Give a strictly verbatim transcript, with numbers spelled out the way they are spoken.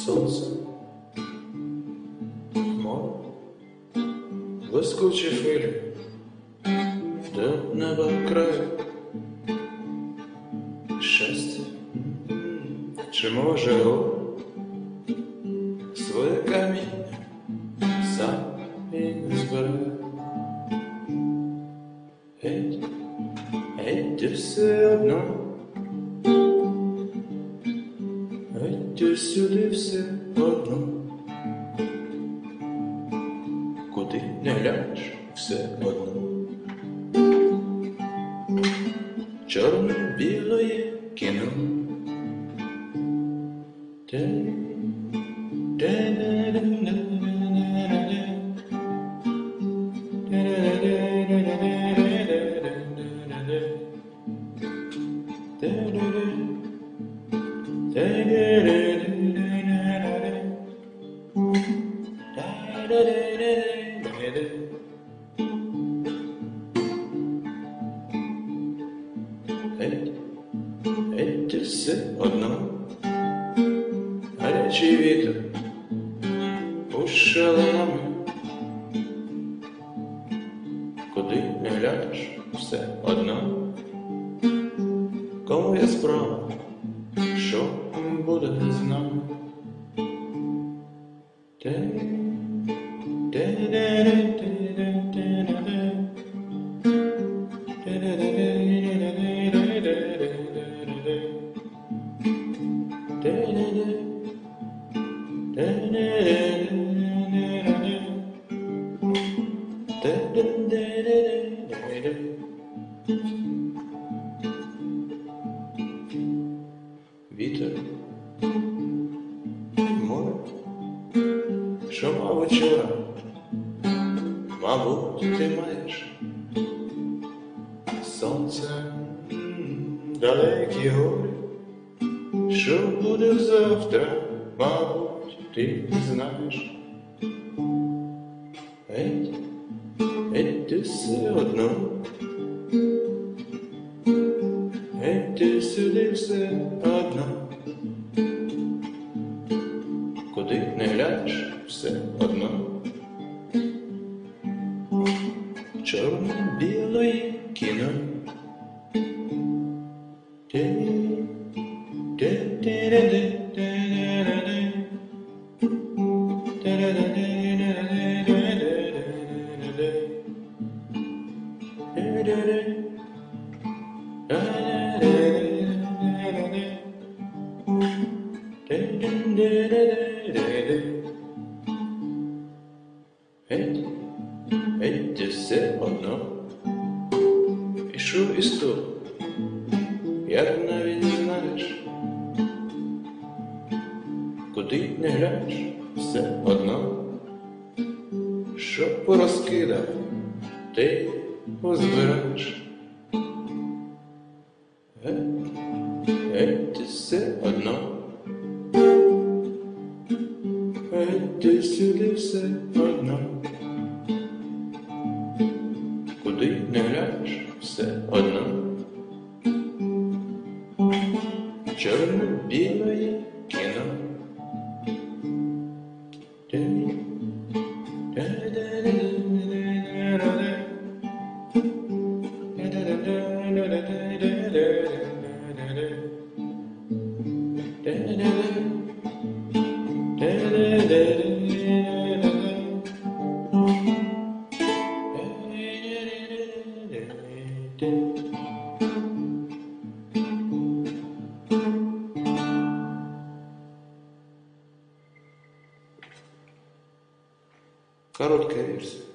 сонце, море, блискучі хвилі, до неба краю. Щастя, чи може горе своє каміння сам він збере? Геть, геть ти все одно, геть ти сюди все одно, куди не глянеш все одно. Чорно-білоє кіно. Геть, геть ти все одно, гарячий вітер у шалонами, куди не глянеш все одно. Кому є справа, що буде з нами? Вітер, море, що мав вчора, мабуть, ти маєш сонце, далекі гори, що буде завтра, мабуть, ти знаєш. Геть, геть ти все одно, геть ти сюди все одно, куди не глянеш все одно. Чорно-біле кіно. Геть, геть ти все одно, пішов із того, як навіть знаєш, куди не глянеш все одно, що порозкидав, ти позбираєш. Геть, геть ти все одно, геть ти сюди все одно, куди не глянеш все одно. Чорно-біле кіно. Короткая версия.